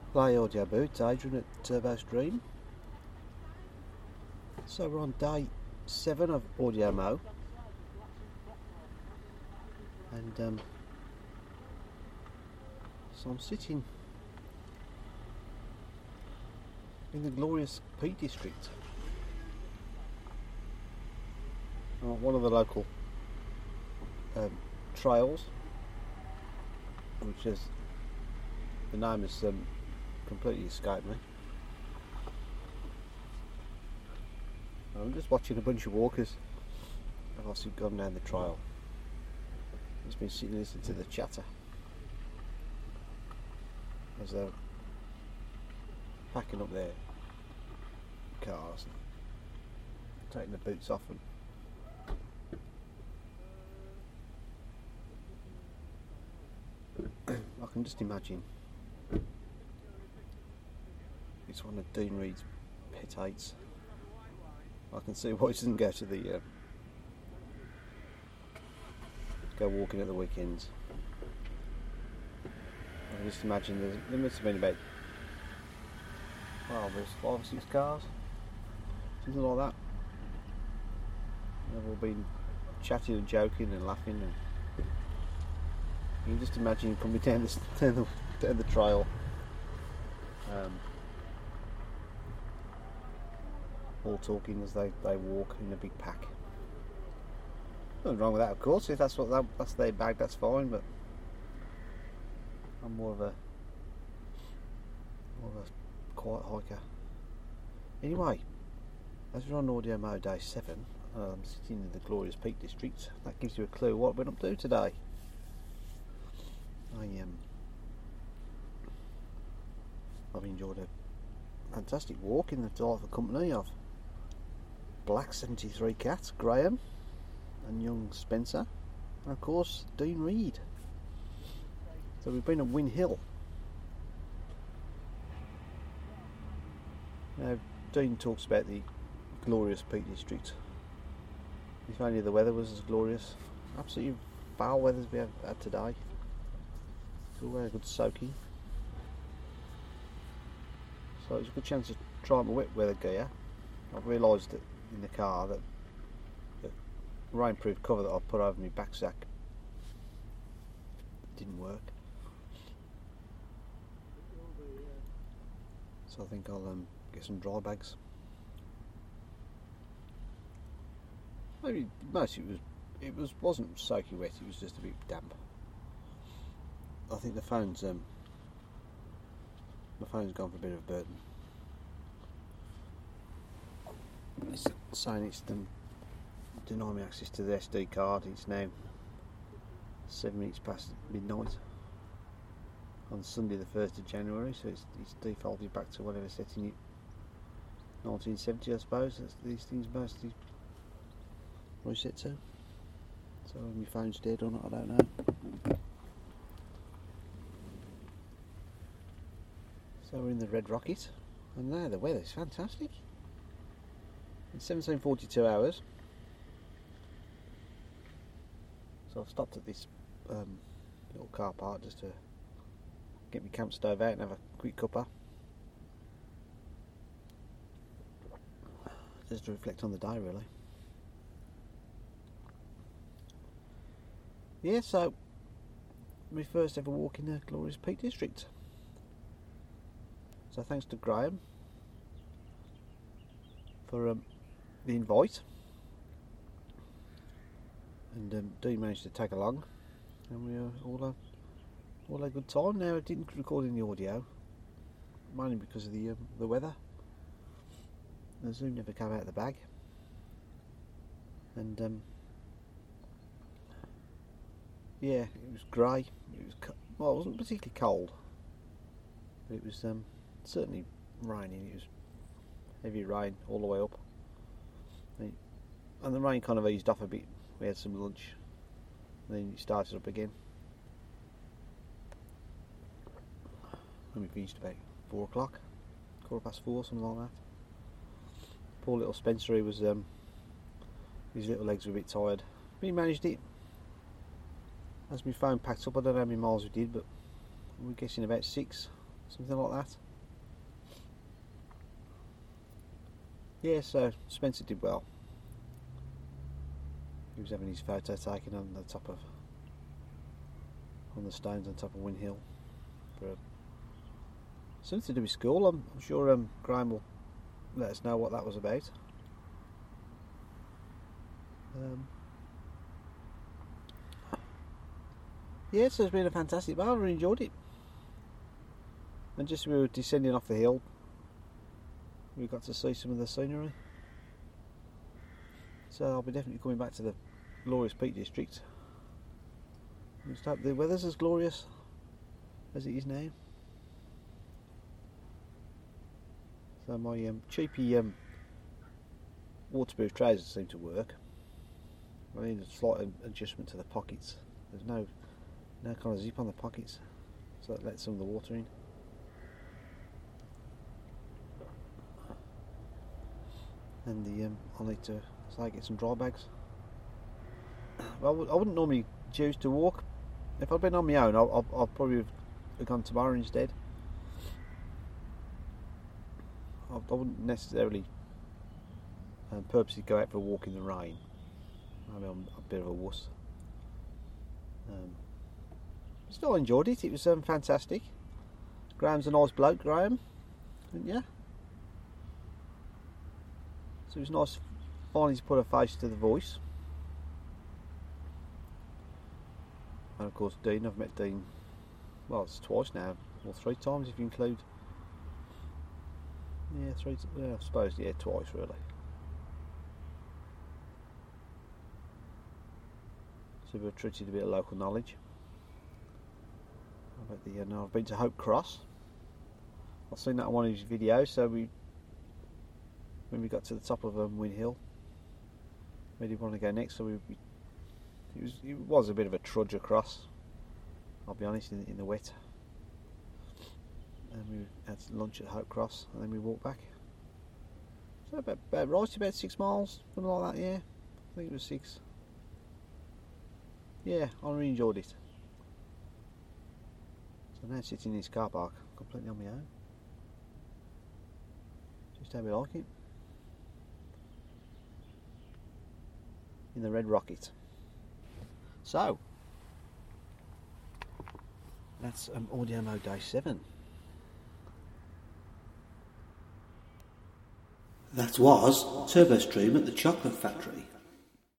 Play Audio Boots, Adrian at Turbo Stream. So we're on day 7 of Audio Mo, and so I'm sitting in the glorious Peak District on one of the local trails, which is the name has completely escaped me. I'm just watching a bunch of walkers have obviously gone down the trail. I've just been sitting listening to the chatter as they're packing up their cars and taking the boots off, and I can just imagine it's one of Dean Reed's pet hates. I can see why he doesn't go to the go walking at the weekends. I can just imagine there must have been about, well, there's 5 or 6 cars, something like that. They've all been chatting and joking and laughing, and you can just imagine coming down the trail, all talking as they walk in a big pack. Nothing wrong with that, of course. If that's that's their bag, that's fine. But I'm more of a quiet hiker. Anyway, as we're on Audio Mo day 7, I'm sitting in the glorious Peak District. That gives you a clue what we're up to today. I've enjoyed a fantastic walk in the delightful company of Black 73 Cat, Graham, and young Spencer, and of course Dean Reed. So we've been at Win Hill. Now Dean talks about the glorious Peak District. If only the weather was as glorious. Absolutely foul weather as we have had today. So we'll wear a good soaking. So it's a good chance to try my wet weather gear. I've realised that in the car that the rainproof cover that I put over my back sack didn't work. So I think I'll get some dry bags. Maybe most wasn't soaking wet, it was just a bit damp. I think the phone's gone for a bit of a burden. It's saying it's denying me access to the SD card. It's now 7 minutes past midnight on Sunday the 1st of January, so it's defaulted back to whatever setting it, 1970 I suppose. These things mostly reset to. So whether my phone's dead or not, I don't know. So we're in the Red Rocket, and there the weather's fantastic. It's 17:42 hours. So I've stopped at this little car park just to get my camp stove out and have a quick cuppa. Just to reflect on the day, really. Yeah, so my first ever walk in the glorious Peak District. So thanks to Graham for the invite, and Dean managed to tag along, and we were all had a good time. Now I didn't record any audio, mainly because of the weather. The Zoom never came out of the bag, and yeah, it was grey. It wasn't particularly cold, but it was certainly raining. It was heavy rain all the way up, and the rain kind of eased off a bit. We had some lunch, and then it started up again. And we finished about 4 o'clock, 4:15, something like that. Poor little Spencer, he was his little legs were a bit tired, but he managed it. As my phone packed up, I don't know how many miles we did, but we're guessing about 6. something like that. Yeah, so Spencer did well. He was having his photo taken on the stones on top of Win Hill for something to do with school. I'm sure Graham will let us know what that was about. Yeah, so it's been a fantastic bar. I really enjoyed it. And just as we were descending off the hill, we got to see some of the scenery. So I'll be definitely coming back to the glorious Peak District. I just hope the weather's as glorious as it is now. So my cheapy waterproof trousers seem to work. I need a slight adjustment to the pockets. There's no kind of zip on the pockets, so that lets some of the water in. And I'll need to get some dry bags. Well, I wouldn't normally choose to walk. If I'd been on my own, I'll probably have gone tomorrow instead. I wouldn't necessarily purposely go out for a walk in the rain. I mean, I'm a bit of a wuss. Still enjoyed it. It was fantastic. Graham's a nice bloke, Graham, isn't ya? So it was nice finally to put a face to the voice. And of course Dean, I've met Dean, well, it's twice now, or 3 times if you include, I suppose, twice really. So we've treated a bit of local knowledge. I've been to Hope Cross. I've seen that on one of his videos, so when we got to the top of Win Hill, we didn't want to go next, so it was a bit of a trudge across, I'll be honest, in the wet. And we had lunch at Hope Cross, and then we walked back. So about 6 miles, something like that, yeah. I think it was 6. Yeah, I really enjoyed it. So now sitting in this car park, completely on my own. Just how we like it. In the Red Rocket. So, that's Audio Mode Day 7. That was TurboStream at the Chocolate Factory.